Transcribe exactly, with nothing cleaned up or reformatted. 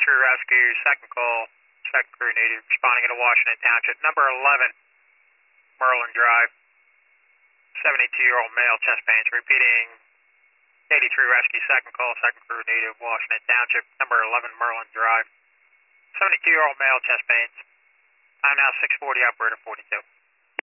eighty-three rescue, second call, second crew needed, responding into Washington Township. Number eleven, Merlin Drive, seventy-two-year-old male, chest pains. Repeating, eighty-three rescue, second call, second crew needed, Washington Township. Number eleven, Merlin Drive, seventy-two-year-old male, chest pains. Time now six forty, operator forty-two.